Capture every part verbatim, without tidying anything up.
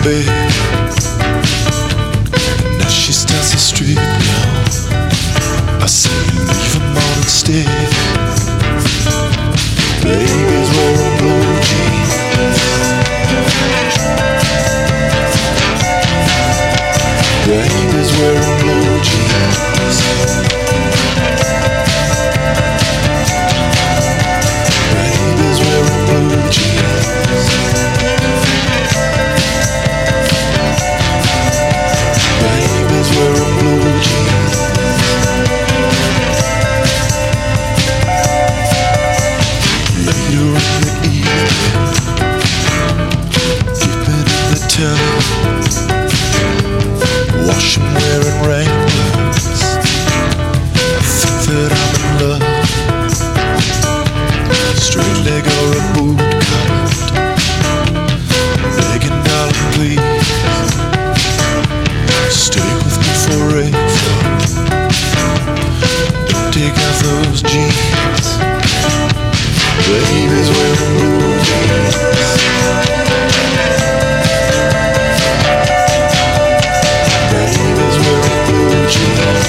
bed. Now she starts the street now. I say leave them all instead. Baby's wearing blue jeans. Baby's wearing blue jeans. Baby's wearing blue jeans. Baby's wearing blue jeans. Later in the evening, dipping in the tub, washing, wearing Wranglers. I think that I'm in love. Straight leg or a boot cut, begging darling please, stay with me forever. Don't take off those jeans. Baby's wearing blue jeans. Baby's wearing blue jeans.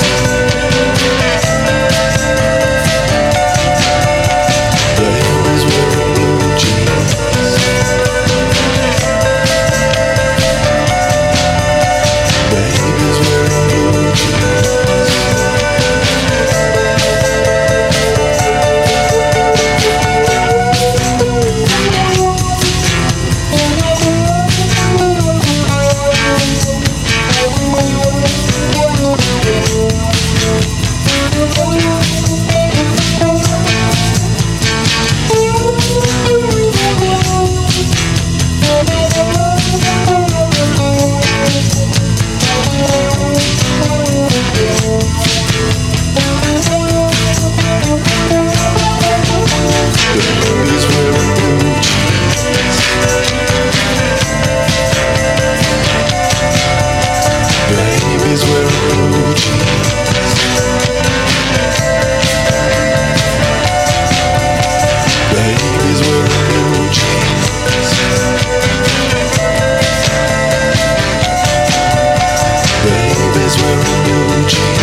Baby's wearing blue jeans. Baby's wearing blue jeans. Baby's wearing blue jeans. Baby's wearing blue jeans. Baby's wearing blue jeans. Baby's wearing blue jeans.